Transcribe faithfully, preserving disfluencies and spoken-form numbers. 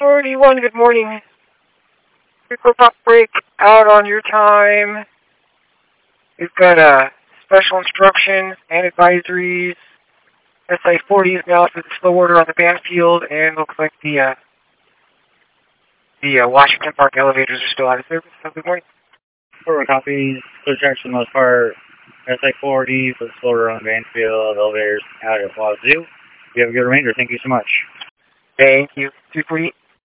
forty-one, good morning. Quick pop break out on your time. We've got uh, special instructions and advisories. S I forty is now for the slow order on the Banfield, and looks like the uh, the uh, Washington Park elevators are still out of service. So good morning. Forward copies, clear tracks for the most part. S I forty for the slow order on Banfield, elevators out at Wazoo. You have a good remainder. Thank you so much. Thank you. two forty-eight.